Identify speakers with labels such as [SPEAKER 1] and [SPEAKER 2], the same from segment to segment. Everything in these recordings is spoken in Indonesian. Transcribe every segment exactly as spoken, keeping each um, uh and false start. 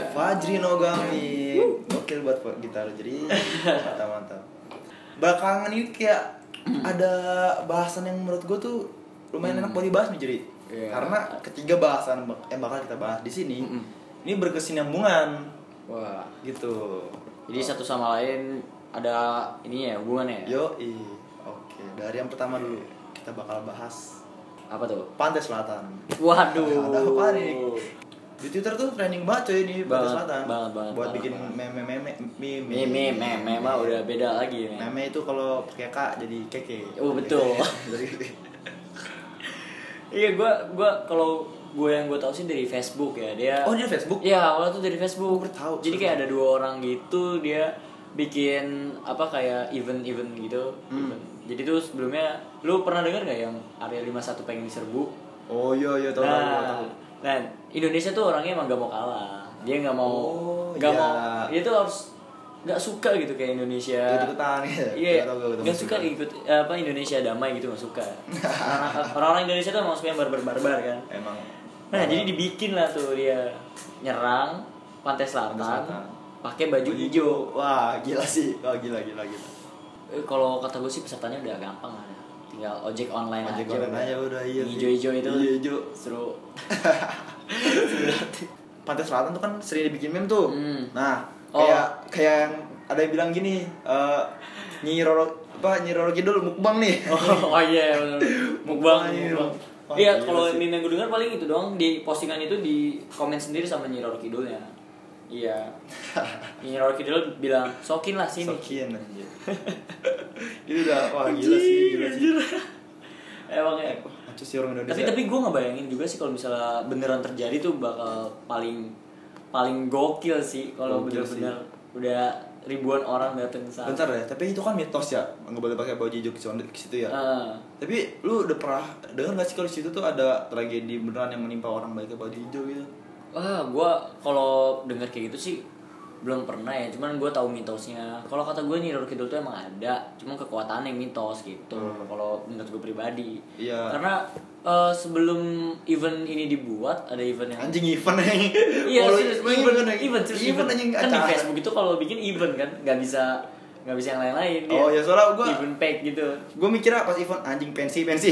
[SPEAKER 1] Fajri Nogami. Gokil buat gitar jadi mantap-mantap. Belakangan ini kayak ada bahasan yang menurut gue tuh lumayan hmm. enak buat dibahas nih jadi. Yeah. Karena ketiga bahasan yang bakal kita bahas di sini mm-hmm. ini berkesinambungan.
[SPEAKER 2] Wah,
[SPEAKER 1] gitu.
[SPEAKER 2] Jadi oh. satu sama lain ada ini ya hubungannya.
[SPEAKER 1] Yo, i. Oke, dari yang pertama dulu kita bakal bahas
[SPEAKER 2] apa tuh?
[SPEAKER 1] Pantai Selatan.
[SPEAKER 2] Waduh.
[SPEAKER 1] Ada apa nih? Di Twitter tuh trending banget coy ini Pantai Selatan.
[SPEAKER 2] Banget, banget,
[SPEAKER 1] buat
[SPEAKER 2] banget,
[SPEAKER 1] bikin
[SPEAKER 2] banget.
[SPEAKER 1] meme-meme meme
[SPEAKER 2] meme meme mah udah beda lagi nih.
[SPEAKER 1] Meme itu kalau pakai K jadi keke.
[SPEAKER 2] Oh, betul. Iya, gua gua kalau gue yang gue tahu sih dari Facebook ya dia.
[SPEAKER 1] Oh, dia Facebook?
[SPEAKER 2] Iya, awalnya tuh dari Facebook.
[SPEAKER 1] Gue tahu.
[SPEAKER 2] Jadi kayak ada dua orang gitu dia bikin apa kayak event-event gitu.
[SPEAKER 1] Hmm.
[SPEAKER 2] Event. Jadi tuh sebelumnya lu pernah dengar nggak yang area lima puluh satu pengen diserbu?
[SPEAKER 1] Oh iya iya tahu
[SPEAKER 2] nah,
[SPEAKER 1] tahu tahu.
[SPEAKER 2] Nah, Indonesia tuh orangnya emang gak mau kalah. Dia nggak mau
[SPEAKER 1] oh,
[SPEAKER 2] nggak
[SPEAKER 1] iya.
[SPEAKER 2] mau. Dia tuh harus nggak suka gitu kayak Indonesia.
[SPEAKER 1] Ikutan ya.
[SPEAKER 2] Iya. Nggak suka ikut apa Indonesia damai gitu nggak suka. Orang-orang Indonesia tuh emang suka yang barbar-barbar kan.
[SPEAKER 1] Emang.
[SPEAKER 2] Nah, jadi dibikin lah tuh dia nyerang Pantai Selatan, Selatan. pakai baju hijau.
[SPEAKER 1] Wah, gila sih. Wah, gila gila gila.
[SPEAKER 2] Eh, kalau kata gue sih pesertanya udah gampang lah. Tinggal ojek online
[SPEAKER 1] ojek
[SPEAKER 2] aja.
[SPEAKER 1] Ojek online aja udah iya.
[SPEAKER 2] Hijau-hijau itu.
[SPEAKER 1] Hijau-hijau.
[SPEAKER 2] Seru.
[SPEAKER 1] Pantai Selatan tuh kan sering dibikin meme tuh.
[SPEAKER 2] Hmm.
[SPEAKER 1] Nah,
[SPEAKER 2] oh.
[SPEAKER 1] kayak kayak yang ada yang bilang gini, uh, Nyi Roro apa Nyi Roro Kidul mukbang nih.
[SPEAKER 2] Oh, oh iya benar. Mukbang. Mukbang.
[SPEAKER 1] Oh,
[SPEAKER 2] iya,
[SPEAKER 1] iya
[SPEAKER 2] kalau
[SPEAKER 1] sih.
[SPEAKER 2] meme yang gue dengar paling itu doang di postingan itu di komen sendiri sama Nyi Roro Kidulnya. Iya. Nyi Roro Kidul bilang, "Sokin lah sini."
[SPEAKER 1] Sokin anjir. Itu udah wah gila sih, gila sih.
[SPEAKER 2] Emang ya.
[SPEAKER 1] Macam sih orang Indonesia.
[SPEAKER 2] Tapi tapi gue nggak bayangin juga sih kalau misalnya beneran terjadi tuh bakal paling paling gokil sih kalau bener-bener udah ribuan orang datang ke sana.
[SPEAKER 1] Bentar ya, tapi itu kan mitos ya, nggak boleh pakai baju hijau ke situ ya.
[SPEAKER 2] Uh.
[SPEAKER 1] Tapi lu udah pernah dengar nggak sih kalau di situ tuh ada tragedi beneran yang menimpa orang pakai baju hijau gitu?
[SPEAKER 2] Wah, gue kalau dengar kayak gitu sih belum pernah ya, cuman gue tahu mitosnya. Kalau kata gue Nyi Roro Kidul tuh emang ada, cuma kekuatannya mitos gitu. Hmm. Kalau menurut gue pribadi.
[SPEAKER 1] Iya.
[SPEAKER 2] Karena uh, sebelum event ini dibuat ada event yang
[SPEAKER 1] anjing event yang
[SPEAKER 2] iya
[SPEAKER 1] oh,
[SPEAKER 2] serius
[SPEAKER 1] event
[SPEAKER 2] event
[SPEAKER 1] event,
[SPEAKER 2] event, serius
[SPEAKER 1] event,
[SPEAKER 2] event.
[SPEAKER 1] event
[SPEAKER 2] Kan di Facebook itu kalau bikin event kan nggak bisa nggak bisa yang lain-lain dia.
[SPEAKER 1] Oh ya soalnya gue
[SPEAKER 2] event pack gitu.
[SPEAKER 1] Gue mikirnya pas event anjing pensi pensi.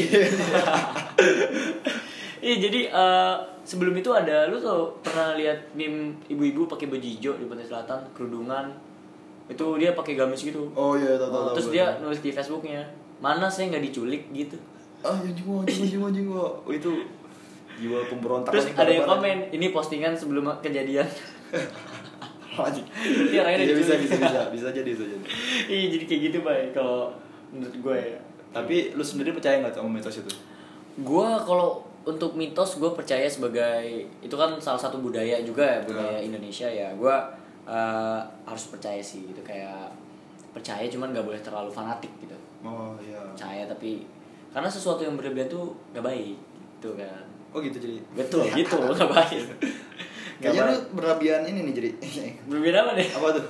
[SPEAKER 2] Iya jadi uh, sebelum itu ada lu tuh pernah lihat meme ibu-ibu pakai baju hijau di Pantai Selatan kerudungan itu dia pakai gamis gitu.
[SPEAKER 1] Oh iya tahu tahu.
[SPEAKER 2] Terus dia nulis di Facebooknya mana saya nggak diculik gitu.
[SPEAKER 1] Ah anjing gua anjing anjing anjing gua. Oh, itu jiwa pemberontak.
[SPEAKER 2] Terus ada yang komen ini postingan sebelum kejadian.
[SPEAKER 1] Anjing.
[SPEAKER 2] Iya orangnya
[SPEAKER 1] bisa, bisa bisa bisa bisa jadi bisa jadi.
[SPEAKER 2] Iya jadi kayak gitu Bay kalau menurut gue ya.
[SPEAKER 1] Tapi lu sendiri percaya nggak sama mitos itu?
[SPEAKER 2] Gue kalau untuk mitos gue percaya sebagai itu kan salah satu budaya juga ya budaya hmm. Indonesia ya gue uh, harus percaya sih gitu kayak percaya cuman nggak boleh terlalu fanatik gitu.
[SPEAKER 1] Oh iya.
[SPEAKER 2] Percaya tapi karena sesuatu yang berlebihan tuh nggak baik gitu kan.
[SPEAKER 1] Oh gitu jadi.
[SPEAKER 2] Betul gitu nggak baik.
[SPEAKER 1] Kayaknya lu berlebihan ini nih jadi.
[SPEAKER 2] Berlebihan apa deh?
[SPEAKER 1] Apa tuh?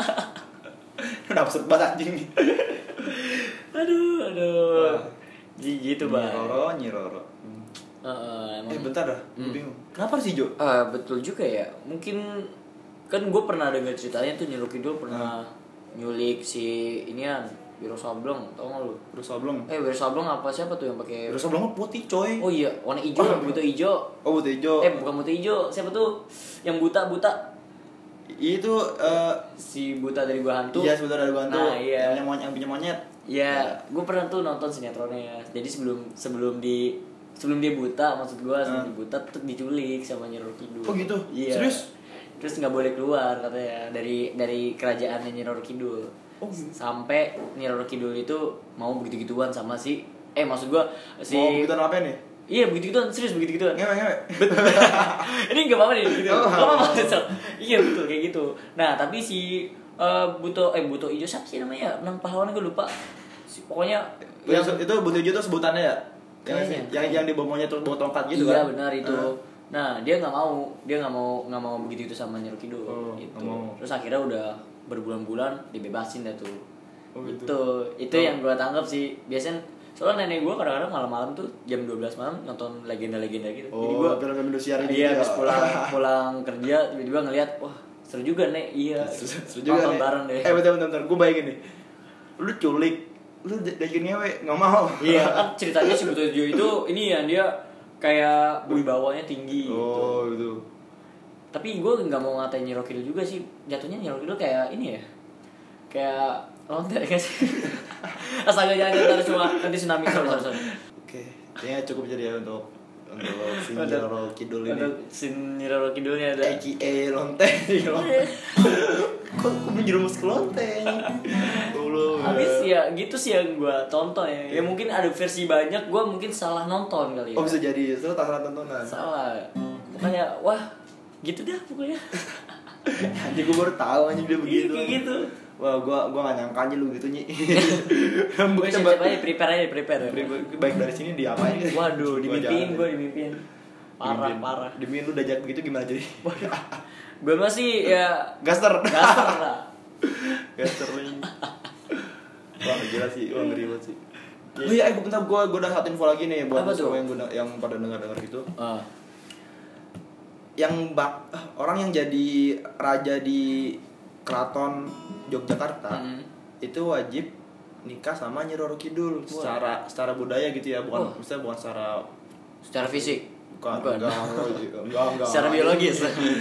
[SPEAKER 1] Udah absurd banget anjing.
[SPEAKER 2] Aduh aduh. Jadi gitu bang.
[SPEAKER 1] Nyiroro nyiroro.
[SPEAKER 2] Uh, emang,
[SPEAKER 1] eh bentar dah,
[SPEAKER 2] hmm.
[SPEAKER 1] bingung. Kenapa sih Jo?
[SPEAKER 2] Uh, betul juga ya. Mungkin kan gue pernah dengar ceritanya tuh Nyi Roro Kidul pernah hmm. nyulik si inian Wiro Sableng, tau gak lu?
[SPEAKER 1] Wiro Sableng.
[SPEAKER 2] Eh Wiro Sableng apa siapa tuh yang pakai?
[SPEAKER 1] Wiro Sableng putih coy.
[SPEAKER 2] Oh iya, warna hijau, oh, buta hijau.
[SPEAKER 1] Oh buta hijau.
[SPEAKER 2] Eh bukan buta hijau, siapa tuh? Yang buta buta.
[SPEAKER 1] Itu uh,
[SPEAKER 2] si buta dari Gua Hantu.
[SPEAKER 1] Iya, si buta dari Gua Hantu.
[SPEAKER 2] Nah, iya.
[SPEAKER 1] Yang, yang punya monyet.
[SPEAKER 2] Iya, ya. Gue pernah tuh nonton sinetronnya. Jadi sebelum sebelum di sebelum dia buta maksud gue sebelum hmm. dia buta tuh diculik sama Nyi Roro Kidul.
[SPEAKER 1] Oh gitu?
[SPEAKER 2] Iya.
[SPEAKER 1] Serius?
[SPEAKER 2] Terus nggak boleh keluar katanya dari dari kerajaannya Nyi Roro Kidul.
[SPEAKER 1] Oh gitu. Sampai
[SPEAKER 2] Nyi Roro Kidul itu mau begitu-gituan sama si eh maksud gue si
[SPEAKER 1] mau begituan apa nih?
[SPEAKER 2] Iya begitu-gituan, serius begitu-gituan.
[SPEAKER 1] Ngewe ngewe.
[SPEAKER 2] Ini nggak apa-apa nih gitu. Oh, apa apa iya betul kayak gitu. Nah tapi si uh, buto eh buto hijau siapa sih namanya? Nang pahlawan gue lupa. Si, pokoknya
[SPEAKER 1] yang itu buto hijau itu sebutannya ya? Yang
[SPEAKER 2] Kayaknya,
[SPEAKER 1] yang yang, yang di bawahnya tuh bawa tongkat gitu
[SPEAKER 2] iya,
[SPEAKER 1] kan?
[SPEAKER 2] Iya benar itu. Uh. Nah dia nggak mau, dia nggak mau nggak mau begitu itu sama Nyi Roro Kidul.
[SPEAKER 1] Oh,
[SPEAKER 2] gitu.
[SPEAKER 1] Mau.
[SPEAKER 2] Terus akhirnya udah berbulan-bulan dibebasin dah tuh.
[SPEAKER 1] Oh, gitu.
[SPEAKER 2] Itu itu oh. yang gue tangkap sih. Biasanya soalnya nenek gue kadang-kadang malam-malam tuh jam dua belas malam nonton legenda-legenda gitu.
[SPEAKER 1] Oh,
[SPEAKER 2] jadi gue
[SPEAKER 1] film-film Indosiar gitu.
[SPEAKER 2] Iya, habis pulang pulang kerja tiba-tiba ngeliat wah seru juga nek iya
[SPEAKER 1] seru, seru juga
[SPEAKER 2] nonton
[SPEAKER 1] nih.
[SPEAKER 2] bareng deh
[SPEAKER 1] Eh bentar bentar, bentar. Gue bayangin nih, lu culik, lu diajakin ngewe nggak mau.
[SPEAKER 2] iya kan ceritanya si Buto Tejo itu ini ya dia kayak wibawanya tinggi
[SPEAKER 1] oh
[SPEAKER 2] gitu.
[SPEAKER 1] gitu.
[SPEAKER 2] Tapi gue nggak mau ngatain Nyi Rokidul juga sih, jatuhnya Nyi Rokidul kayak ini ya kayak lonte kayak sih. Astaga jangan jangan cuma nanti tsunami sorry sorry sorry.
[SPEAKER 1] Oke, kayaknya cukup jadi ya untuk untuk si Nyi Roro Kidul ini.
[SPEAKER 2] Untuk si Nyi Roro Kidulnya ada
[SPEAKER 1] A K A lonteng. Kok kok menjerumus ke lonteng?
[SPEAKER 2] Habis ya gitu sih yang gue tonton ya. Ya mungkin ada versi banyak, gue mungkin salah nonton kali ya.
[SPEAKER 1] Oh bisa jadi, itu tak salah tontonan.
[SPEAKER 2] Salah. Makanya wah gitu dah pokoknya.
[SPEAKER 1] Anjing gue baru tahu anjing dia begitu.
[SPEAKER 2] Kayak gitu.
[SPEAKER 1] Wah, gua gua enggak nyangka aja lu gitu, Nyi.
[SPEAKER 2] Gue siap-siap aja, prepare aja, prepare.
[SPEAKER 1] Baik dari sini diapain gitu.
[SPEAKER 2] Waduh, dimimpiin gue, dimimpiin. Parah,
[SPEAKER 1] Dimimpiin.
[SPEAKER 2] parah.
[SPEAKER 1] Dimimpiin lu diajak begitu gimana jadi?
[SPEAKER 2] Gue masih ya
[SPEAKER 1] Gaster.
[SPEAKER 2] gaster lah.
[SPEAKER 1] Gaster nih. Wah, gila sih, wah ngeri banget sih. Oh iya, eh bentar gua gua udah satu info lagi nih buat semua yang guna, yang pada dengar-dengar gitu.
[SPEAKER 2] Uh.
[SPEAKER 1] Yang bak orang yang jadi raja di Keraton Yogyakarta mm. itu wajib nikah sama Nyi Roro Kidul secara secara budaya gitu ya, bukan oh. misalnya bukan secara
[SPEAKER 2] secara fisik.
[SPEAKER 1] Bukan, bukan. Enggak, enggak, enggak.
[SPEAKER 2] Secara biologis.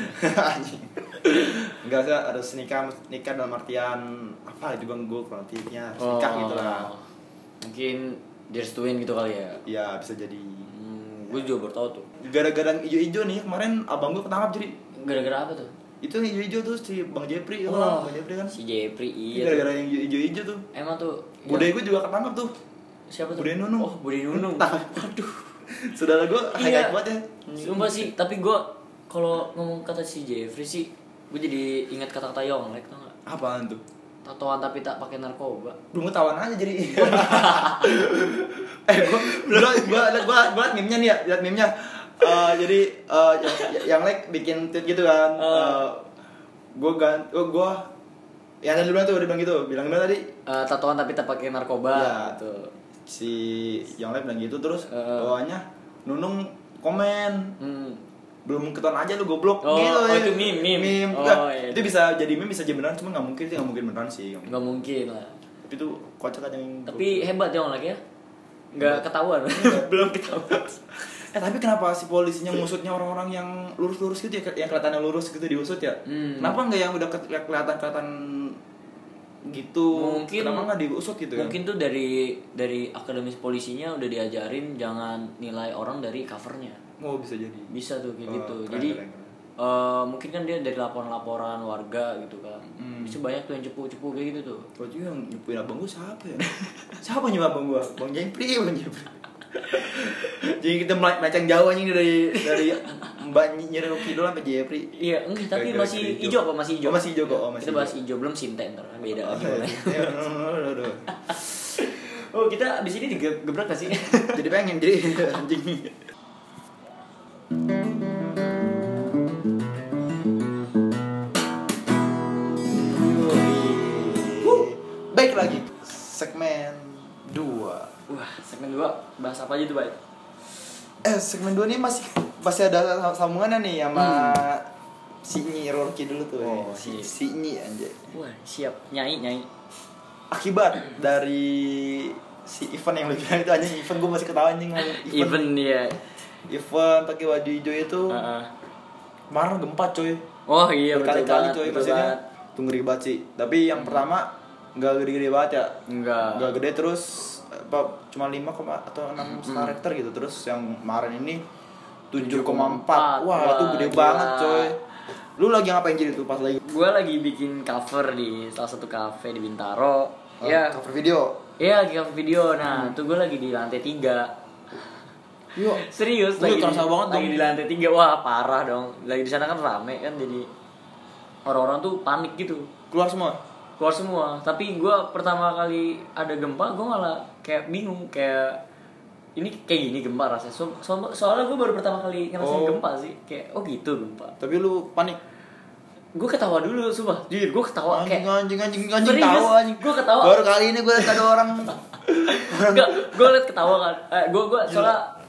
[SPEAKER 1] Enggak sih, harus nikah nikah dalam artian apa juga gue kreatifnya harus nikah oh. gitu lah.
[SPEAKER 2] Mungkin direstuin gitu kali ya.
[SPEAKER 1] Iya, bisa jadi.
[SPEAKER 2] Hmm, gue juga baru tahu tuh.
[SPEAKER 1] Gara-gara ijo-ijo nih kemarin abang gue ketangkap jadi.
[SPEAKER 2] Gara-gara apa tuh?
[SPEAKER 1] Itu ijo-ijo tuh si Bang Jepri, oh, kan? Bang Jepri kan.
[SPEAKER 2] Si Jepri iya.
[SPEAKER 1] Gara-gara yang ijo-ijo tuh.
[SPEAKER 2] Emang tuh.
[SPEAKER 1] Budaya gue juga ketangkap tuh.
[SPEAKER 2] Siapa tuh?
[SPEAKER 1] Bude Nunung.
[SPEAKER 2] Oh, Bude Nunung.
[SPEAKER 1] Aduh. Saudara gue
[SPEAKER 2] iya.
[SPEAKER 1] high banget ya.
[SPEAKER 2] Sumpah sih, tapi gue kalau ngomong kata si Jeffrey sih, gue jadi ingat kata-kata Yonglek, tau gak?
[SPEAKER 1] Apaan tuh?
[SPEAKER 2] Tatoan tapi tak pakai narkoba.
[SPEAKER 1] Belum ketahuan aja jadi. eh gue gue gue gue gue meme-nya nih ya, lihat meme-nya. Uh, jadi uh, yang, yang like bikin tweet gitu kan. Uh. Uh, gue gan, oh, gue yang tadi bilang tuh udah bilang gitu, bilang gimana tadi?
[SPEAKER 2] Uh, tatoan tapi tak pakai narkoba.
[SPEAKER 1] Ya,
[SPEAKER 2] gitu.
[SPEAKER 1] Si yang like bilang gitu terus
[SPEAKER 2] uh.
[SPEAKER 1] bawahnya Nunung komen.
[SPEAKER 2] Hmm.
[SPEAKER 1] Belum ketahuan aja lu goblok
[SPEAKER 2] oh,
[SPEAKER 1] gitu.
[SPEAKER 2] Oh, itu meme, meme.
[SPEAKER 1] meme.
[SPEAKER 2] Oh,
[SPEAKER 1] Nggak,
[SPEAKER 2] iya.
[SPEAKER 1] Itu bisa jadi meme, bisa jadi beneran, cuma nggak mungkin sih, nggak mungkin beneran sih.
[SPEAKER 2] Nggak mungkin lah.
[SPEAKER 1] Tapi itu kocak aja yang.
[SPEAKER 2] Tapi hebat Yonglek ya. Nggak ketahuan. Belum ketahuan.
[SPEAKER 1] Eh tapi kenapa si polisinya ngusutnya orang-orang yang lurus-lurus gitu ya, yang kelihatannya lurus gitu diusut ya? Hmm. Kenapa nggak yang udah kelihatan-kelihatan gitu? Mungkin kenapa nggak diusut gitu kan?
[SPEAKER 2] Mungkin tuh dari dari akademis polisinya udah diajarin jangan nilai orang dari covernya.
[SPEAKER 1] Oh bisa jadi.
[SPEAKER 2] Bisa tuh kayak
[SPEAKER 1] oh,
[SPEAKER 2] gitu.
[SPEAKER 1] Keren,
[SPEAKER 2] jadi
[SPEAKER 1] keren, keren.
[SPEAKER 2] Uh, mungkin kan dia dari laporan-laporan warga gitu kan. Hmm. Bisa banyak tuh yang cepu-cepu kayak gitu tuh.
[SPEAKER 1] Berarti yang nyepuin abang gue siapa ya? Siapa nyuap abang gue? Bang Jepri, Bang Jepri. Jadi kita melenceng jauh aja dari dari Mbak Nyi Roro Kidul sampai Jepri.
[SPEAKER 2] Iya, enggak, tapi Kaya masih hijau kok, masih hijau.
[SPEAKER 1] Oh, masih hijau kok. Oh, masih
[SPEAKER 2] kita bahas hijau, belum Sinta ntar. Beda lagi boleh. Oh, kita abis ini digebrak gak sih?
[SPEAKER 1] Jadi pengen jadi anjing. Baik lagi segmen dua.
[SPEAKER 2] Wah, segmen dua bahas apa aja tuh, Bay?
[SPEAKER 1] Eh, segmen dua nih masih masih ada sambungannya nih sama hmm. si Nyi Roro Kidul tuh. Oh, si si Nyi anjay.
[SPEAKER 2] Wah, siap. Nyai, nyai.
[SPEAKER 1] Akibat dari si event yang lu bilang itu anjing, event gue masih ketawa anjing event.
[SPEAKER 2] Event ya.
[SPEAKER 1] Event pakai baju hijau itu.
[SPEAKER 2] Uh-uh.
[SPEAKER 1] Kemarin gempa coy.
[SPEAKER 2] Oh iya,
[SPEAKER 1] berkali-kali coy maksudnya. Tuh ngeri banget sih. Tapi yang hmm. pertama enggak gede-gede banget ya.
[SPEAKER 2] Enggak.
[SPEAKER 1] Enggak gede terus apa cuma lima atau enam skala Richter gitu. Terus yang kemarin ini tujuh koma empat. Wah, Wah, itu gede gila. banget coy. Lu lagi ngapain jadi tuh pas lagi?
[SPEAKER 2] Gua lagi bikin cover di salah satu cafe di Bintaro.
[SPEAKER 1] Oh,
[SPEAKER 2] ya,
[SPEAKER 1] cover video.
[SPEAKER 2] Iya, lagi cover video. Nah, hmm. tuh gue lagi di lantai tiga.
[SPEAKER 1] Yo,
[SPEAKER 2] serius
[SPEAKER 1] lagi
[SPEAKER 2] lagi
[SPEAKER 1] terasa
[SPEAKER 2] di,
[SPEAKER 1] banget
[SPEAKER 2] lagi
[SPEAKER 1] dong.
[SPEAKER 2] di lantai tiga. Wah, parah dong. Lagi di sana kan rame kan, jadi orang-orang tuh panik gitu.
[SPEAKER 1] Keluar semua.
[SPEAKER 2] Keluar semua. Tapi gue pertama kali ada gempa, gue malah kayak bingung, kayak ini kayak gini gempa rasanya. So, so, soalnya gue baru pertama kali ngerasain oh. gempa sih. Kayak oh gitu gempa.
[SPEAKER 1] Tapi lu panik.
[SPEAKER 2] Gue ketawa dulu, sumpah. Jujur gue ketawa
[SPEAKER 1] anjing,
[SPEAKER 2] kayak
[SPEAKER 1] anjing anjing anjing tawa anjing.
[SPEAKER 2] Gue ketawa.
[SPEAKER 1] Baru kali ini gue liat ada orang.
[SPEAKER 2] Enggak, gue liat ketawa kan. Eh, gue gue soalnya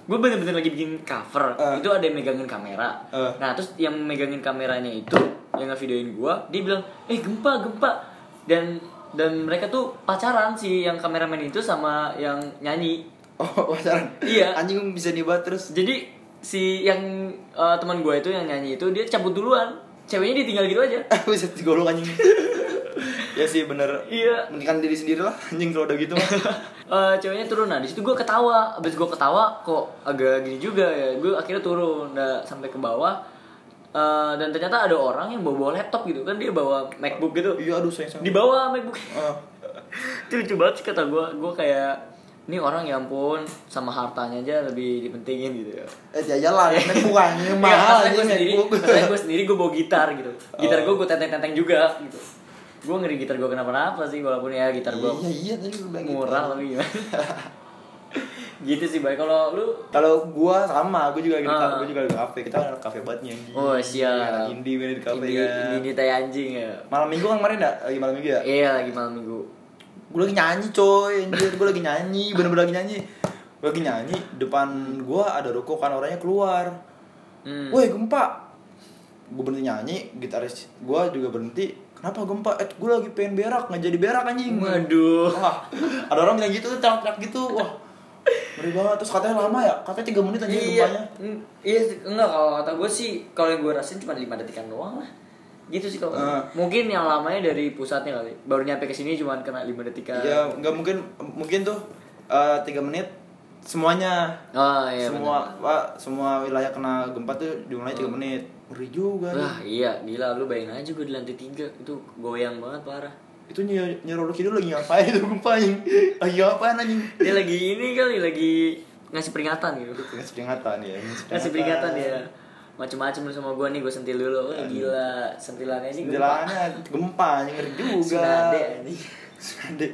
[SPEAKER 2] gue bener-bener lagi bikin cover, uh. itu ada yang megangin kamera. Uh. Nah terus yang megangin kameranya itu, yang ngevideoin gue, dia bilang, eh gempa gempa, dan dan mereka tuh pacaran sih yang kameramen itu sama yang nyanyi.
[SPEAKER 1] Oh pacaran? Iya. Anjing bisa dibuat terus.
[SPEAKER 2] Jadi si yang uh, teman gue itu yang nyanyi itu dia cabut duluan, ceweknya ditinggal gitu aja.
[SPEAKER 1] Bisa digolong anjing. Ya sih bener.
[SPEAKER 2] Iya.
[SPEAKER 1] Mendingan diri sendiri lah anjing kalau udah gitu mah.
[SPEAKER 2] uh, ceweknya turun, nah di situ gue ketawa, abis gue ketawa kok agak gini juga ya, gue akhirnya turun, udah sampai ke bawah, uh, dan ternyata ada orang yang bawa bawa laptop gitu kan, dia bawa MacBook gitu.
[SPEAKER 1] Iya aduh sayang sayang.
[SPEAKER 2] Di bawah MacBook.
[SPEAKER 1] Uh.
[SPEAKER 2] Itu lucu banget sih kata gue, gue kayak ini orang ya ampun sama hartanya aja lebih dipentingin gitu ya.
[SPEAKER 1] Eh ya lah, MacBook anjing mahal aja MacBook.
[SPEAKER 2] Masalahnya gue sendiri gue bawa gitar gitu, gitar gue gue tenteng-tenteng juga gitu. Gue ngeri gitar gue kenapa-napa sih, walaupun ya gitar gue
[SPEAKER 1] iya, iya, tadi
[SPEAKER 2] murah tapi gimana. Gitu sih Bay. Kalau lu?
[SPEAKER 1] Kalau gue sama, gue juga lagi uh. gue juga lagi di kafe. Kita kan kafe banget nih.
[SPEAKER 2] Oh siap.
[SPEAKER 1] Indie main di kafe
[SPEAKER 2] kan. Indie tai anjing ya.
[SPEAKER 1] Malam minggu kan kemarin enggak? Lagi malam minggu ya?
[SPEAKER 2] Iya lagi malam minggu.
[SPEAKER 1] Gue lagi nyanyi coy, anjir gue lagi nyanyi, bener-bener lagi nyanyi. Gue lagi nyanyi, depan gue ada ruko kan orangnya keluar. Hmm. Woi gempa. Gue berhenti nyanyi, gitaris gue juga berhenti. Kenapa gempa? Eh, gue lagi pengen berak, nggak jadi berak anjing.
[SPEAKER 2] Waduh.
[SPEAKER 1] Wah, ada orang bilang gitu, teriak-teriak gitu. Wah, ngeri banget. Terus katanya lama ya? Katanya tiga menit aja
[SPEAKER 2] iya,
[SPEAKER 1] gempanya.
[SPEAKER 2] Iya, enggak, kalau kata gue sih, kalau yang gue rasain cuma lima detikan doang lah. Gitu sih kalau. Uh, mungkin yang lamanya dari pusatnya kali. Baru nyampe ke sini cuma kena lima detikan.
[SPEAKER 1] Iya, nggak mungkin mungkin tuh uh, tiga menit semuanya.
[SPEAKER 2] Oh, iya,
[SPEAKER 1] semua Pak, semua wilayah kena gempa tuh jumlahnya tiga oh. menit. Ngeri juga.
[SPEAKER 2] Wah iya gila, lu bayangin aja gue di lantai tiga itu goyang banget parah.
[SPEAKER 1] Itu Nyi Roro Kidul lagi ngapain itu gempa anjing? Lagi ngapain anjing?
[SPEAKER 2] Dia lagi ini kali, lagi ngasih peringatan gitu.
[SPEAKER 1] Ngasih peringatan ya.
[SPEAKER 2] Ngasih peringatan ya. Macem-macem lu sama gue nih, gue sentil dulu. Wah gila, sentilannya sih gempa.
[SPEAKER 1] Sentilannya gempa anjing, ngeri juga.
[SPEAKER 2] Senade anjing.
[SPEAKER 1] Senade.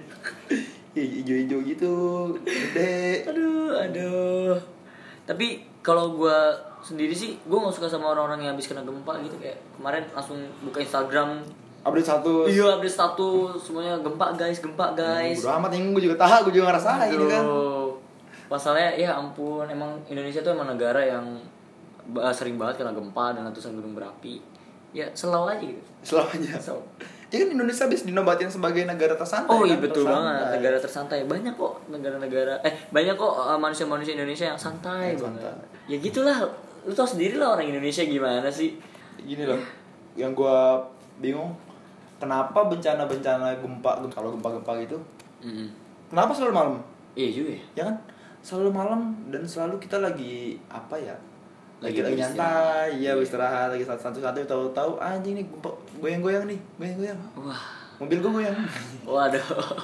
[SPEAKER 1] Ijo-ijo gitu, gede.
[SPEAKER 2] Aduh, aduh. Tapi kalau gue sendiri sih, gue gak suka sama orang-orang yang habis kena gempa gitu. Kayak kemarin langsung buka Instagram,
[SPEAKER 1] update status.
[SPEAKER 2] Iya update status, semuanya gempa guys, gempa guys.
[SPEAKER 1] Udah amat yang gue juga tahu, gue juga ngerasain ini kan.
[SPEAKER 2] Masalahnya ya ampun, emang Indonesia tuh emang negara yang sering banget kena gempa dan letusan gunung berapi. Ya selalu aja gitu.
[SPEAKER 1] Selalu aja. So. Ya kan Indonesia habis dinobatin sebagai negara tersantai.
[SPEAKER 2] Oh iya
[SPEAKER 1] kan?
[SPEAKER 2] betul tersantai. Banget, negara tersantai. Banyak kok negara-negara, eh banyak kok manusia-manusia Indonesia yang santai yang banget. Santai. Ya gitulah, lu tau sendiri lah orang Indonesia gimana sih.
[SPEAKER 1] Gini loh, yang gue bingung, kenapa bencana-bencana gempa, kalau gempa-gempa gitu, mm-hmm. kenapa selalu malam?
[SPEAKER 2] Iya juga ya.
[SPEAKER 1] Ya kan, selalu malam dan selalu kita lagi apa ya? Lagi lagi nyantai, ya istirahat, lagi satu-satu tahu-tahu anjing nih gempa goyang-goyang nih, goyang-goyang.
[SPEAKER 2] Wah,
[SPEAKER 1] mobil gue goyang. Waduh.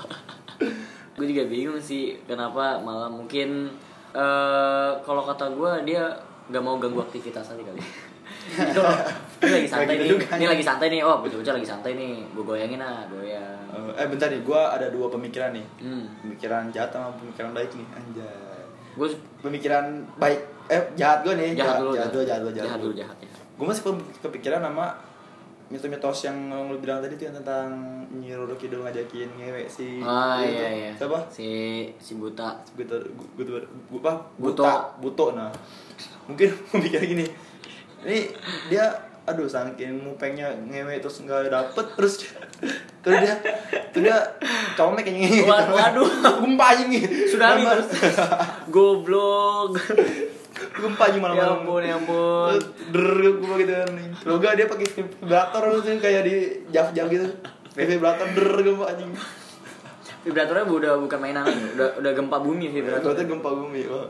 [SPEAKER 2] Gue juga bingung sih kenapa malam, mungkin uh, kalau kata gue dia nggak mau ganggu aktivitas nanti kali. Itu ini lagi santai nih, ini lagi santai nih, oh bocah-bocah lagi santai nih, gue goyangin ah, goyang.
[SPEAKER 1] Uh, eh bentar nih, gue ada dua pemikiran nih, hmm. pemikiran jahat sama pemikiran baik nih, anjay. Gue pemikiran baik, eh jahat gue nih,
[SPEAKER 2] jahat, jahat dulu,
[SPEAKER 1] jahat dulu, jahat dulu,
[SPEAKER 2] jahat dulu, jahat. Ya.
[SPEAKER 1] Gue masih kepikiran sama mitos-mitos yang lu bilang tadi tuh yang tentang Nyi Roro Kidul ngajakin ngewe si.
[SPEAKER 2] Ah iya iya.
[SPEAKER 1] Siapa?
[SPEAKER 2] Si si buta.
[SPEAKER 1] Si buta, buta, buta, buta, buto. Nah, mungkin mikir gini. Ini dia, aduh saking mupengnya ngewe terus nggak dapet terus terus dia terus dia comek kayaknya.
[SPEAKER 2] Waduh,
[SPEAKER 1] gempa aja nih.
[SPEAKER 2] Tsunami terus. Goblok.
[SPEAKER 1] Gempa aja malam-malam.
[SPEAKER 2] Ya ampun, ya ampun.
[SPEAKER 1] Der gue gitu kan. Kalau enggak dia pakai vibrator tuh kayak di jaf-jaf gitu. Vibrator der gempa anjing.
[SPEAKER 2] Vibratornya udah bukan mainan, udah udah gempa bumi vibrator.
[SPEAKER 1] Vibrator gempa bumi. Oh.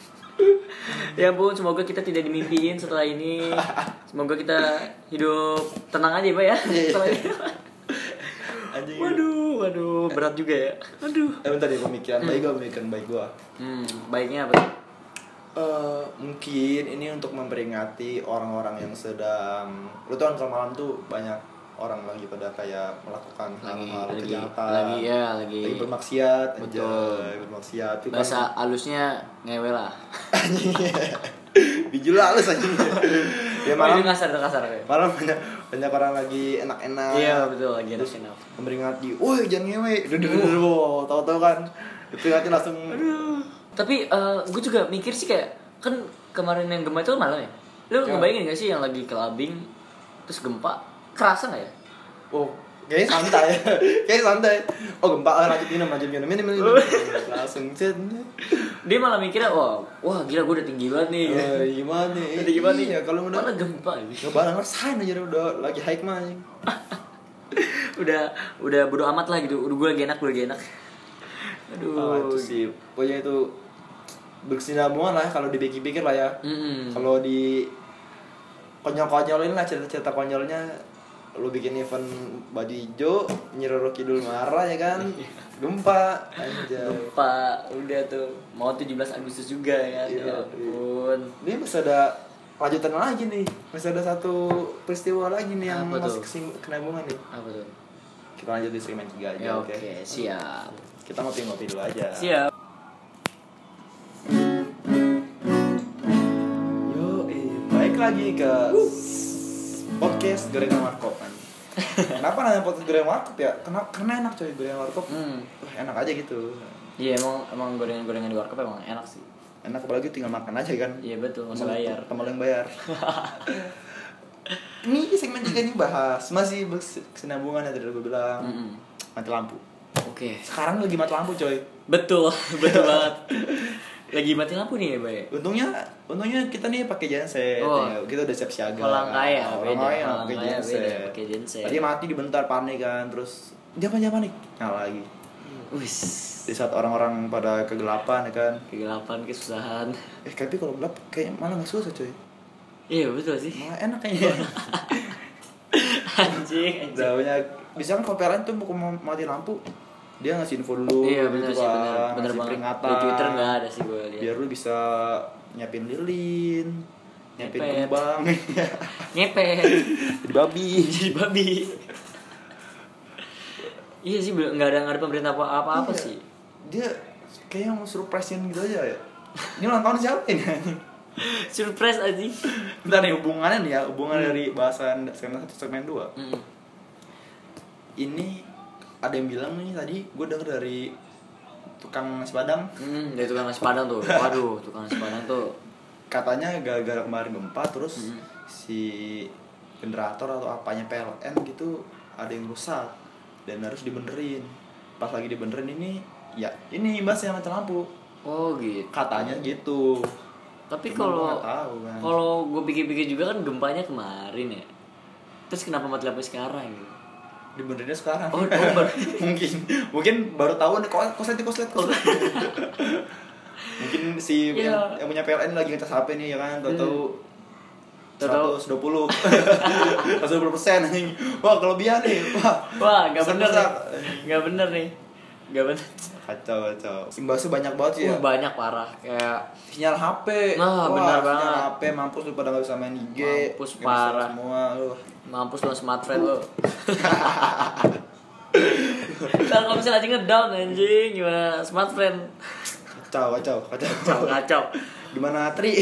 [SPEAKER 2] Ya ampun, semoga kita tidak dimimpiin setelah ini. Semoga kita hidup tenang aja, Pak ya. Setelah ini. Anjing. Waduh, waduh, berat juga ya. Aduh.
[SPEAKER 1] Eh bentar deh, pemikiran hmm. baik gue, pemikiran baik gue.
[SPEAKER 2] Hmm, baiknya apa?
[SPEAKER 1] Uh, mungkin ini untuk memperingati orang-orang yang sedang, lu tau kan kalau malam tuh banyak orang lagi pada kayak melakukan hal-hal kejahatan,
[SPEAKER 2] lagi ya lagi,
[SPEAKER 1] lagi bermaksiat, betul, anjay, bermaksiat.
[SPEAKER 2] Bahasa kan, halusnya ngewe lah.
[SPEAKER 1] Bijul halus aja. Ya malam
[SPEAKER 2] kasar kasar kayak.
[SPEAKER 1] Malam banyak banyak orang lagi enak-enak.
[SPEAKER 2] Iya betul, lagi enak-enak.
[SPEAKER 1] Memperingati, woi jangan ngewe, duh tahu-tahu kan, itu nanti langsung.
[SPEAKER 2] Aduh. Tapi uh, gue juga mikir sih kayak kan kemarin yang gempa itu kan malam ya. Lu
[SPEAKER 1] Ya.
[SPEAKER 2] ngebayangin gak sih yang lagi clubbing terus gempa kerasa nggak ya?
[SPEAKER 1] Oh, kayaknya santai. Kayaknya santai. Oh, gempa ah, lanjut minum, lanjut minum, minum, minum. Langsung cet.
[SPEAKER 2] Dia malah mikirnya wah, wah gila gue udah tinggi banget nih.
[SPEAKER 1] Oh, gimana nih?
[SPEAKER 2] Udah gimana nih?
[SPEAKER 1] Iya, kalau udah
[SPEAKER 2] malah gempa ya.
[SPEAKER 1] Gak barang ngerasain aja udah lagi hike mah.
[SPEAKER 2] udah udah bodo amat lah gitu. Udah gue lagi enak, gue lagi enak. Aduh.
[SPEAKER 1] Oh, itu sih. Pokoknya itu berkesinambungan lah kalau dipikir-pikir lah ya.
[SPEAKER 2] Mm-mm.
[SPEAKER 1] Kalau di konyol-konyolin lah cerita-cerita konyolnya, lu bikin event baju hijau, Nyi Roro Kidul marah ya kan, gempa, anjay.
[SPEAKER 2] Gempa, udah tuh mau tujuh belas Agustus juga ya.
[SPEAKER 1] Iya,
[SPEAKER 2] Ya ampun.
[SPEAKER 1] Ini masih ada lanjutan lagi nih, masih ada satu peristiwa lagi nih yang
[SPEAKER 2] Apa
[SPEAKER 1] masih
[SPEAKER 2] tuh?
[SPEAKER 1] kesinambungan nih.
[SPEAKER 2] Apa tuh?
[SPEAKER 1] Kita lanjut di segmen tiga aja,
[SPEAKER 2] Ya,
[SPEAKER 1] oke?
[SPEAKER 2] oke, siap.
[SPEAKER 1] Kita ngopi-ngopi dulu aja.
[SPEAKER 2] Siap.
[SPEAKER 1] Yo, eh, baik lagi ke podcast Gorengan Warkop kan. Kenapa namanya podcast Gorengan Warkop ya? Karena, karena enak coy, Gorengan Warkop.
[SPEAKER 2] Hmm.
[SPEAKER 1] Wah, enak aja gitu.
[SPEAKER 2] Iya emang emang gorengan-gorengan di warkop emang enak sih.
[SPEAKER 1] Enak apalagi tinggal makan aja kan.
[SPEAKER 2] Iya betul, nggak usah bayar.
[SPEAKER 1] Tambah yang bayar. Ini segmen tiga nih bahas masih berkesinambungan ya tadi gue bilang.
[SPEAKER 2] Mm-mm.
[SPEAKER 1] Mati lampu.
[SPEAKER 2] Oke.
[SPEAKER 1] Sekarang lagi mati lampu coy.
[SPEAKER 2] Betul, betul banget. Lagi mati lampu nih ya, Bay.
[SPEAKER 1] Untungnya, untungnya kita nih pakai genset.
[SPEAKER 2] Oh.
[SPEAKER 1] Ya, kita udah siap siaga.
[SPEAKER 2] Orang kaya,
[SPEAKER 1] orang
[SPEAKER 2] beda.
[SPEAKER 1] kaya
[SPEAKER 2] Orang
[SPEAKER 1] pakai
[SPEAKER 2] kaya
[SPEAKER 1] genset.
[SPEAKER 2] beda, pakai genset.
[SPEAKER 1] Tadi mati dibentar panik kan, terus jangan jangan panik, nyala lagi.
[SPEAKER 2] Wis.
[SPEAKER 1] Di saat orang-orang pada kegelapan ya kan.
[SPEAKER 2] Kegelapan, kesusahan.
[SPEAKER 1] Eh tapi kalau gelap kayak malah nggak susah coy.
[SPEAKER 2] Iya betul sih.
[SPEAKER 1] Malah enak kayaknya.
[SPEAKER 2] anjing, anjing.
[SPEAKER 1] Udah banyak. Bisa kan kalau P L N tuh mau mati lampu, dia ngasih info dulu.
[SPEAKER 2] Iya benar
[SPEAKER 1] gitu
[SPEAKER 2] sih,
[SPEAKER 1] kan,
[SPEAKER 2] benar. Benar
[SPEAKER 1] ngasih
[SPEAKER 2] banget.
[SPEAKER 1] peringatan.
[SPEAKER 2] Di Twitter enggak ada sih gue lihat.
[SPEAKER 1] Biar lu bisa nyiapin lilin, nyiapin
[SPEAKER 2] Nyepet.
[SPEAKER 1] kembang.
[SPEAKER 2] Ngepet.
[SPEAKER 1] Jadi babi.
[SPEAKER 2] Jadi babi. Iya sih, belum nggak ada nggak ada pemerintah apa apa apa
[SPEAKER 1] Iya.
[SPEAKER 2] sih.
[SPEAKER 1] Dia kayak mau surprisein gitu aja ya. Ini ulang tahun siapa ini?
[SPEAKER 2] Surprise aja.
[SPEAKER 1] Bentar nih hubungannya nih ya, hubungan
[SPEAKER 2] Hmm.
[SPEAKER 1] dari bahasan segmen satu segmen dua.
[SPEAKER 2] Mm.
[SPEAKER 1] Ini ada yang bilang nih tadi, gue denger dari tukang nasi padang,
[SPEAKER 2] Hmm, dari tukang nasi padang tuh. Waduh, tukang nasi padang tuh.
[SPEAKER 1] katanya gara-gara kemarin gempa terus
[SPEAKER 2] Hmm.
[SPEAKER 1] si generator atau apanya P L N gitu ada yang rusak dan harus dibenerin. Pas lagi dibenerin ini, ya ini imbasnya mati lampu.
[SPEAKER 2] Oh gitu.
[SPEAKER 1] Katanya gitu.
[SPEAKER 2] Tapi
[SPEAKER 1] Cuma
[SPEAKER 2] kalau
[SPEAKER 1] gua nggak tahu kan.
[SPEAKER 2] kalau gue pikir-pikir juga kan gempanya kemarin ya. Terus kenapa mati lampu sekarang gitu?
[SPEAKER 1] Dibenerinnya sekarang.
[SPEAKER 2] Oh, oh, baru-
[SPEAKER 1] mungkin mungkin baru tahu nih kos koslet koslet koslet. Mungkin si
[SPEAKER 2] Iya.
[SPEAKER 1] yang, yang punya P L N lagi ngecas H P nih ya kan, tahu-tahu
[SPEAKER 2] Tahu-tahu-
[SPEAKER 1] seratus dua puluh seratus dua puluh persen anjing. Wah, kelebihan nih. Wah.
[SPEAKER 2] Wah, nggak bener nih.
[SPEAKER 1] Besar-besar.
[SPEAKER 2] Nggak bener nih. Nggak bener.
[SPEAKER 1] Kacau, kacau. Imbasnya banyak banget sih ya.
[SPEAKER 2] Uh, banyak parah. Kayak
[SPEAKER 1] Sinyal H P.
[SPEAKER 2] Nah,
[SPEAKER 1] Wah,
[SPEAKER 2] benar
[SPEAKER 1] sinyal
[SPEAKER 2] banget.
[SPEAKER 1] H P mampus lu pada enggak bisa main I G.
[SPEAKER 2] Mampus,
[SPEAKER 1] nggak bisa
[SPEAKER 2] parah.
[SPEAKER 1] Semua lu.
[SPEAKER 2] mampus lo smartphone lo. Kalau kalau misalnya aja ngedown anjing gimana smartphone.
[SPEAKER 1] Kacau, kacau, kacau.
[SPEAKER 2] Kacau, kacau.
[SPEAKER 1] Gimana Tri?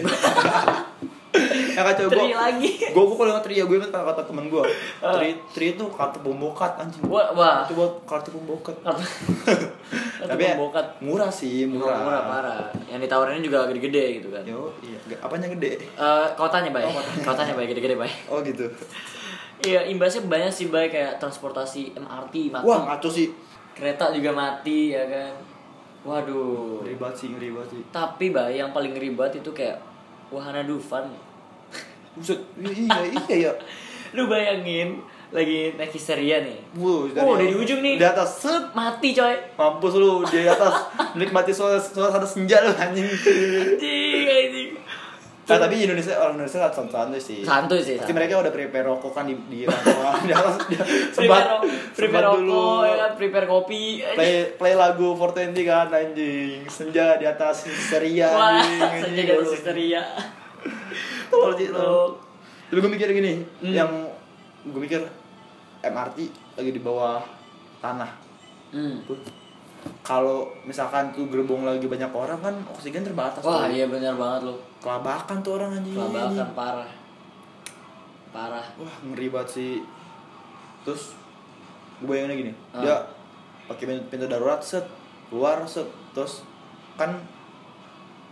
[SPEAKER 1] Yang kacau gue.
[SPEAKER 2] Tri lagi.
[SPEAKER 1] Gue gue kalau ingat Tri ya gue ingat kata, kata temen gue. Tri Tri itu kartu pembokat anjing.
[SPEAKER 2] Wah, wah.
[SPEAKER 1] Itu buat kartu pembokat.
[SPEAKER 2] Kartu
[SPEAKER 1] Tapi ya,
[SPEAKER 2] pembokat.
[SPEAKER 1] murah sih, murah.
[SPEAKER 2] Murah, murah parah. Yang ditawarinnya juga gede-gede gitu kan.
[SPEAKER 1] Yo, iya. Gak- Apanya gede?
[SPEAKER 2] Eh, kotanya bay,
[SPEAKER 1] Oh, kotanya.
[SPEAKER 2] kotanya bay, gede-gede bay.
[SPEAKER 1] Oh gitu.
[SPEAKER 2] Iya, imbasnya banyak sih bay, kayak transportasi M R T mati,
[SPEAKER 1] Wah, ngaco sih.
[SPEAKER 2] kereta juga mati ya kan. Waduh.
[SPEAKER 1] Ngeri banget sih, ngeri banget sih.
[SPEAKER 2] Tapi bay, yang paling ngeri banget itu kayak wahana Dufan.
[SPEAKER 1] Buset, iya, iya ya.
[SPEAKER 2] Lu bayangin lagi naik histeria nih.
[SPEAKER 1] Wuh,
[SPEAKER 2] Oh, dari ujung nih.
[SPEAKER 1] Di atas, set.
[SPEAKER 2] Mati coy.
[SPEAKER 1] Mampus lu di atas. Menikmati suasana suasana senja lu anjing.
[SPEAKER 2] Anjing, anjing.
[SPEAKER 1] Nah, tapi Indonesia orang Indonesia santai sih.
[SPEAKER 2] Santuy sih.
[SPEAKER 1] Pasti
[SPEAKER 2] santuy.
[SPEAKER 1] mereka udah prepare rokok kan di di rangkauan di atas dia
[SPEAKER 2] Prepare,
[SPEAKER 1] sebat
[SPEAKER 2] ro- prepare
[SPEAKER 1] sebat dulu.
[SPEAKER 2] rokok, ya kan, prepare kopi.
[SPEAKER 1] Play play lagu four twenty kan anjing. Senja di atas histeria
[SPEAKER 2] Wah,
[SPEAKER 1] anjing.
[SPEAKER 2] senja
[SPEAKER 1] anjing.
[SPEAKER 2] di atas histeria.
[SPEAKER 1] Tolol sih,
[SPEAKER 2] Tuh.
[SPEAKER 1] tolol. Tapi gue mikir gini,
[SPEAKER 2] Hmm.
[SPEAKER 1] yang gue mikir M R T lagi di bawah tanah.
[SPEAKER 2] Hmm.
[SPEAKER 1] Kalau misalkan tuh gerbong lagi banyak orang kan oksigen terbatas.
[SPEAKER 2] Wah,
[SPEAKER 1] tuh.
[SPEAKER 2] iya benar banget lu.
[SPEAKER 1] Kelabakan tuh orang anjing.
[SPEAKER 2] Kelabakan parah. Parah.
[SPEAKER 1] Wah, ngeri banget sih. Terus gue bayanginnya gini,
[SPEAKER 2] Ah.
[SPEAKER 1] dia pakai pintu, pintu darurat set, keluar set, terus kan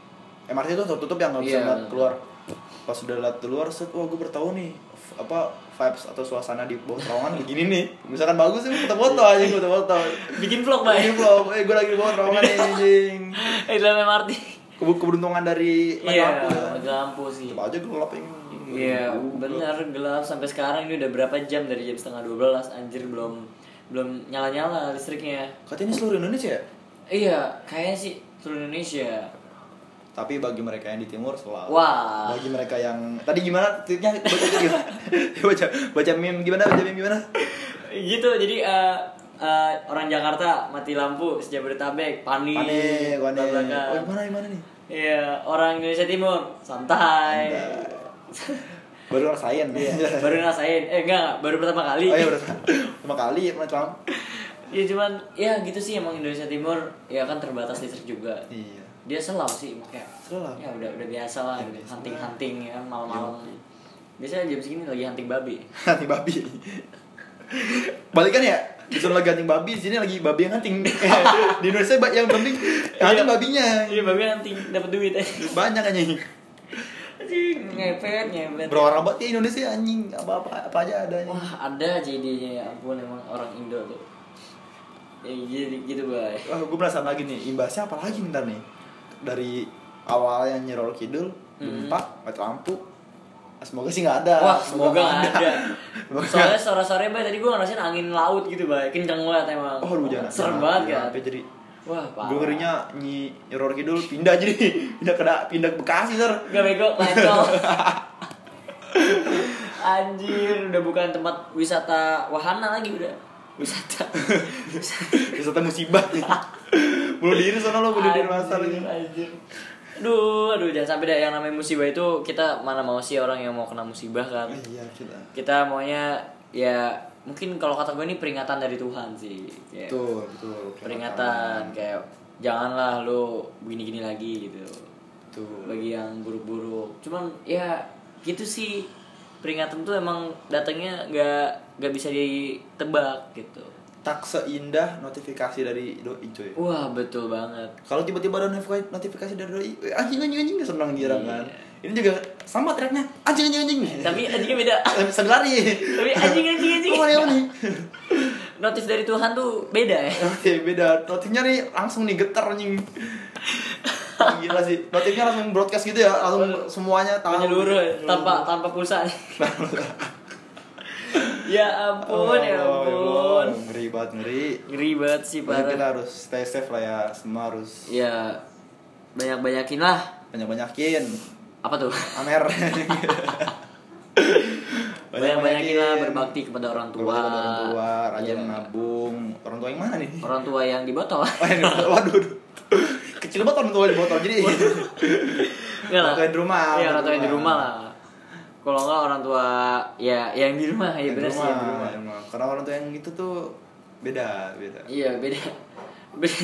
[SPEAKER 1] M R T itu tutup yang nggak bisa
[SPEAKER 2] Iya.
[SPEAKER 1] lihat keluar. Pas udah lihat keluar set, wah gue bertahu nih f- apa vibes atau suasana di bawah terowongan begini nih. Misalkan bagus sih foto-foto aja, foto-foto.
[SPEAKER 2] Bikin vlog, Bay.
[SPEAKER 1] Ini vlog, eh gue lagi di bawah terowongan nih anjing.
[SPEAKER 2] Eh, dalam M R T.
[SPEAKER 1] Kebu- keberuntungan dari mati
[SPEAKER 2] Iya,
[SPEAKER 1] lampu ya.
[SPEAKER 2] mati lampu sih.
[SPEAKER 1] Tetap aja gelap ini.
[SPEAKER 2] Iya, benar gelap sampai sekarang ini udah berapa jam dari jam setengah dua belas anjir belum belum nyala-nyala listriknya.
[SPEAKER 1] Katanya ini seluruh Indonesia ya?
[SPEAKER 2] Iya, kayaknya sih seluruh Indonesia.
[SPEAKER 1] Tapi bagi mereka yang di timur selalu.
[SPEAKER 2] Wah.
[SPEAKER 1] Bagi mereka yang tadi gimana tweetnya baca gimana? baca baca meme gimana? Baca meme gimana?
[SPEAKER 2] Gitu, jadi uh, uh, orang Jakarta mati lampu sejabodetabek panik.
[SPEAKER 1] Panik, panik.
[SPEAKER 2] tabrakan.
[SPEAKER 1] Oh, gimana gimana nih?
[SPEAKER 2] Iya, orang Indonesia Timur santai.
[SPEAKER 1] Baru ngerasain.
[SPEAKER 2] Iya, baru ngerasain. Eh enggak, enggak, baru pertama kali.
[SPEAKER 1] Oh iya baru pertama kali ya mati lampu.
[SPEAKER 2] Ya cuman ya gitu sih emang Indonesia Timur ya kan terbatas listrik juga.
[SPEAKER 1] Iya.
[SPEAKER 2] Dia selau sih makanya.
[SPEAKER 1] Selau.
[SPEAKER 2] Ya udah udah biasa lah,
[SPEAKER 1] Ya, biasa.
[SPEAKER 2] hunting-hunting ya kan malam-malam. Biasanya jam segini lagi hunting babi.
[SPEAKER 1] Hunting babi. Balikan ya. Di sana lagi hunting babi, di sini lagi babi yang hunting. Di Indonesia ba- yang penting hunting babinya.
[SPEAKER 2] Iya babi hunting dapat duit aja.
[SPEAKER 1] Banyak anjing.
[SPEAKER 2] Anjing ngepet ngepet.
[SPEAKER 1] Berwarna banget ya Indonesia anjing. Apa-apa apa aja ada anjing.
[SPEAKER 2] Wah ada aja idenya ya ampun emang orang Indo tuh. Ya gitu gitu bay.
[SPEAKER 1] Wah, gue penasaran lagi nih, imbasnya apa lagi bentar nih? Dari awalnya Nyiroro Kidul, gempa, mati lampu. Semoga sih nggak ada.
[SPEAKER 2] Wah semoga nggak ada.
[SPEAKER 1] Semoga
[SPEAKER 2] Soalnya sore-sore bay tadi gue ngerasain angin laut gitu bay, kenceng banget emang.
[SPEAKER 1] Oh, lu jangan.
[SPEAKER 2] Serem
[SPEAKER 1] jangan,
[SPEAKER 2] banget
[SPEAKER 1] jangan
[SPEAKER 2] kan.
[SPEAKER 1] sampai jadi
[SPEAKER 2] Wah
[SPEAKER 1] gue
[SPEAKER 2] parah.
[SPEAKER 1] ngerinya Nyi Nyiroro Kidul pindah jadi pindah ke da- pindah ke Bekasi ntar.
[SPEAKER 2] Gak bego, lecol. Anjir, udah bukan tempat wisata wahana lagi udah. Wisata.
[SPEAKER 1] Wisata musibah nih. Bunuh diri sana lo, bunuh diri masal
[SPEAKER 2] Anjir,
[SPEAKER 1] ini.
[SPEAKER 2] anjir. Aduh, aduh jangan sampai dah yang namanya musibah itu kita mana mau sih orang yang mau kena musibah kan.
[SPEAKER 1] Iya, kita.
[SPEAKER 2] Kita maunya ya mungkin kalau kata gue ini peringatan dari Tuhan sih. Kayak
[SPEAKER 1] Betul, betul.
[SPEAKER 2] peringatan kayak janganlah lu begini-gini lagi gitu.
[SPEAKER 1] Tuh.
[SPEAKER 2] Bagi yang buruk-buruk. Cuman ya gitu sih. Peringatan tuh emang datangnya nggak nggak bisa ditebak gitu.
[SPEAKER 1] Tak seindah notifikasi dari doi coy.
[SPEAKER 2] Wah betul banget.
[SPEAKER 1] Kalau tiba-tiba ada notifikasi notifikasi dari doi, eh, anjing anjing anjing senang dia
[SPEAKER 2] Iya.
[SPEAKER 1] kan. Ini juga sama tracknya, anjing anjing anjing.
[SPEAKER 2] Tapi anjingnya beda.
[SPEAKER 1] sambil lari.
[SPEAKER 2] Tapi anjing anjing anjing.
[SPEAKER 1] Oh, yang nih.
[SPEAKER 2] Notif dari Tuhan tuh beda ya.
[SPEAKER 1] Oke, beda. Notifnya nih langsung nih getar anjing. Gila sih. Notifnya langsung broadcast gitu ya, langsung semuanya tahu.
[SPEAKER 2] Menyeluruh tanpa tanpa pulsa. Ya ampun, ya ampun.
[SPEAKER 1] Ngeri banget, ngeri.
[SPEAKER 2] Ngeri banget sih
[SPEAKER 1] Pokoknya kita
[SPEAKER 2] parah.
[SPEAKER 1] harus stay safe lah ya, semua harus
[SPEAKER 2] Ya banyak-banyakin lah.
[SPEAKER 1] banyak-banyakin.
[SPEAKER 2] Apa tuh?
[SPEAKER 1] Amer.
[SPEAKER 2] Banyak-banyakin lah berbakti kepada orang tua.
[SPEAKER 1] Berbakti kepada orang tua, rajin
[SPEAKER 2] Iya.
[SPEAKER 1] nabung. Orang tua yang mana nih?
[SPEAKER 2] Orang tua yang di botol.
[SPEAKER 1] Oh, yang di- waduh, waduh. Kecil banget orang tua di botol. Jadi
[SPEAKER 2] Enggak lah.
[SPEAKER 1] orang tua yang di rumah.
[SPEAKER 2] Iya, orang tua yang di rumah lah. Kalau enggak orang tua ya yang di rumah ya
[SPEAKER 1] Yang di
[SPEAKER 2] benar sih yang di rumah.
[SPEAKER 1] yang di rumah. Karena orang tua yang gitu tuh beda, beda.
[SPEAKER 2] Iya, beda. Beda.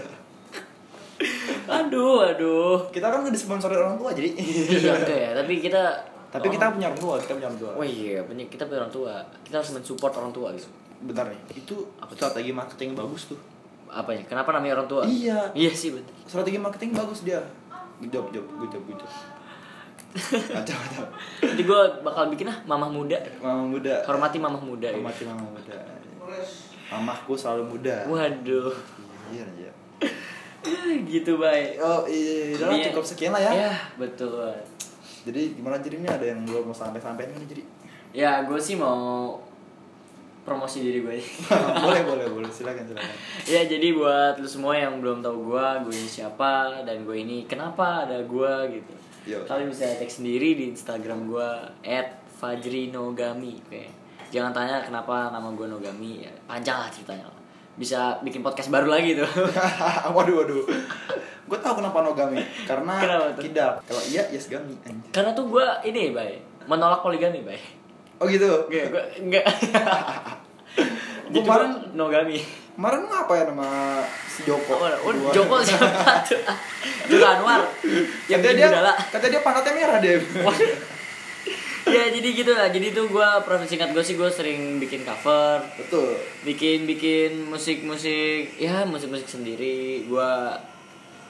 [SPEAKER 2] Aduh, aduh.
[SPEAKER 1] Kita kan udah disponsori orang tua jadi.
[SPEAKER 2] Iya enggak ya, tapi kita
[SPEAKER 1] Tapi kita punya orang tua, kita punya orang tua.
[SPEAKER 2] Oh iya, punya kita punya orang tua. Kita harus mensupport orang tua gitu.
[SPEAKER 1] Bentar nih, itu strategi marketing bagus tuh.
[SPEAKER 2] Apanya? Kenapa namanya orang tua?
[SPEAKER 1] Iya.
[SPEAKER 2] Iya sih betul.
[SPEAKER 1] Strategi marketing bagus dia. Good job, job, good job, good job. Kacau, kacau.
[SPEAKER 2] Nanti gue bakal bikin ah mamah muda.
[SPEAKER 1] Mama muda.
[SPEAKER 2] Hormati mamah muda. Ya.
[SPEAKER 1] Hormati mama muda. Mamahku selalu muda.
[SPEAKER 2] Waduh.
[SPEAKER 1] Iya, iya.
[SPEAKER 2] Gitu baik.
[SPEAKER 1] Oh iya, udah
[SPEAKER 2] Iya.
[SPEAKER 1] cukup sekian lah ya.
[SPEAKER 2] Ya betul.
[SPEAKER 1] Jadi gimana jadi ini ada yang belum mau sampai-sampai nih jadi?
[SPEAKER 2] Ya gue sih mau promosi diri gue.
[SPEAKER 1] boleh boleh boleh silakan silakan.
[SPEAKER 2] Ya jadi buat lu semua yang belum tahu gue, gue ini siapa dan gue ini kenapa ada gue gitu.
[SPEAKER 1] Yo.
[SPEAKER 2] Kalian bisa cek sendiri di Instagram gue et fajri nogami. Oke. Jangan tanya kenapa nama gue Nogami, ya, panjang lah ceritanya. Bisa bikin podcast baru lagi tuh.
[SPEAKER 1] waduh waduh. Gue tahu kenapa Nogami. Karena
[SPEAKER 2] Kenapa tuh?
[SPEAKER 1] kidal. Kalau iya yes gami anjir.
[SPEAKER 2] Karena tuh gue ini bay menolak poligami bay.
[SPEAKER 1] Oh gitu.
[SPEAKER 2] Enggak, gue enggak. Jadi
[SPEAKER 1] Kemarin
[SPEAKER 2] gua Nogami.
[SPEAKER 1] kemarin lu apa ya nama si Joko?
[SPEAKER 2] Oh, oh,
[SPEAKER 1] Kedua.
[SPEAKER 2] Joko siapa tuh? Joko Anwar. Yang
[SPEAKER 1] Katanya
[SPEAKER 2] di
[SPEAKER 1] dia,
[SPEAKER 2] Gudala.
[SPEAKER 1] katanya dia pantatnya merah deh.
[SPEAKER 2] Ya jadi gitu lah. Jadi tuh gue profesi singkat gue sih gue sering bikin cover,
[SPEAKER 1] Betul.
[SPEAKER 2] bikin bikin musik musik ya musik musik sendiri. Gue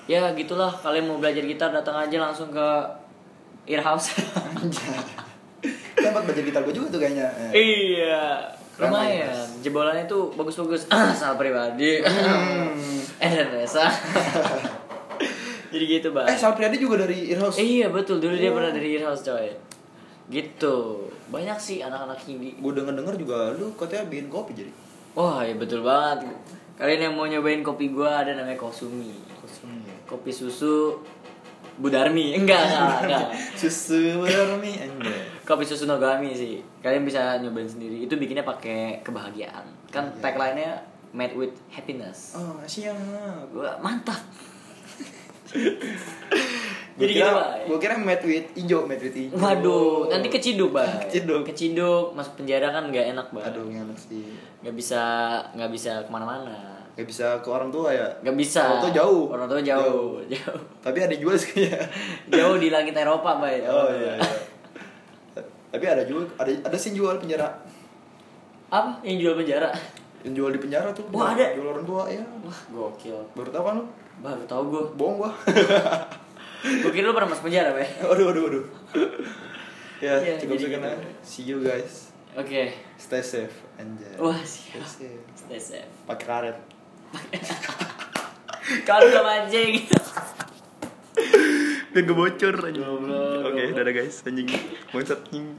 [SPEAKER 2] Ya gitulah, kalian mau belajar gitar datang aja langsung ke Earhouse.
[SPEAKER 1] Tempat belajar gitar gue juga tuh kayaknya.
[SPEAKER 2] Iya, lumayan. Jebolannya tuh bagus-bagus. Sal pribadi. Eren Resa. Jadi gitu, Bang.
[SPEAKER 1] Eh, Sal Priadi juga dari Earhouse.
[SPEAKER 2] Eh, iya betul, dulu dia
[SPEAKER 1] Oh.
[SPEAKER 2] pernah dari Earhouse, coy. Gitu. Banyak sih anak-anak indie.
[SPEAKER 1] Gue denger-denger juga lu katanya bikin kopi jadi.
[SPEAKER 2] Wah, ya betul banget. Kalian yang mau nyobain kopi gua ada namanya Kosumi.
[SPEAKER 1] Kosumi.
[SPEAKER 2] Kopi susu Budarmi. Enggak, enggak, enggak.
[SPEAKER 1] Susu Budarmi anjay.
[SPEAKER 2] Kopi susu Nogami sih. Kalian bisa nyobain sendiri. Itu bikinnya pakai kebahagiaan. Kan
[SPEAKER 1] Iya.
[SPEAKER 2] tagline-nya made with happiness.
[SPEAKER 1] Oh, siap.
[SPEAKER 2] Gua mantap.
[SPEAKER 1] Jadi
[SPEAKER 2] Jadi gitu,
[SPEAKER 1] kira,
[SPEAKER 2] Pak.
[SPEAKER 1] gue kira made with ijo, made with ijo.
[SPEAKER 2] Waduh, nanti keciduk, Bang.
[SPEAKER 1] Keciduk.
[SPEAKER 2] Keciduk, masuk penjara kan nggak enak, Bang.
[SPEAKER 1] Aduh, enak sih.
[SPEAKER 2] Nggak bisa, nggak bisa kemana-mana.
[SPEAKER 1] Gak bisa ke orang tua ya?
[SPEAKER 2] Gak bisa.
[SPEAKER 1] Orang tua jauh.
[SPEAKER 2] Orang tua jauh, jauh.
[SPEAKER 1] Tapi ada jual sih ya.
[SPEAKER 2] Jauh di langit Eropa, Bay.
[SPEAKER 1] Oh iya, iya. Tapi ada jual, ada ada sih jual penjara.
[SPEAKER 2] Apa? Yang jual penjara?
[SPEAKER 1] Yang jual di penjara tuh.
[SPEAKER 2] Wah, ada?
[SPEAKER 1] Jual orang tua ya.
[SPEAKER 2] Wah, gokil.
[SPEAKER 1] Baru tahu kan lu?
[SPEAKER 2] Baru tahu gue.
[SPEAKER 1] Bohong gua.
[SPEAKER 2] Gue kira lu pernah masuk penjara, Bay.
[SPEAKER 1] Waduh, waduh, waduh. Ya,
[SPEAKER 2] Ya,
[SPEAKER 1] cukup
[SPEAKER 2] jadi
[SPEAKER 1] sekian.
[SPEAKER 2] gitu.
[SPEAKER 1] See you guys.
[SPEAKER 2] Oke.
[SPEAKER 1] Stay safe, anjay.
[SPEAKER 2] Wah, siap.
[SPEAKER 1] Stay safe.
[SPEAKER 2] Stay safe.
[SPEAKER 1] Pakai karet.
[SPEAKER 2] Kalau udah mancing.
[SPEAKER 1] Biar gak bocor aja.
[SPEAKER 2] Goblok,
[SPEAKER 1] Oke,
[SPEAKER 2] goblok.
[SPEAKER 1] dadah guys, anjing. Bangsat.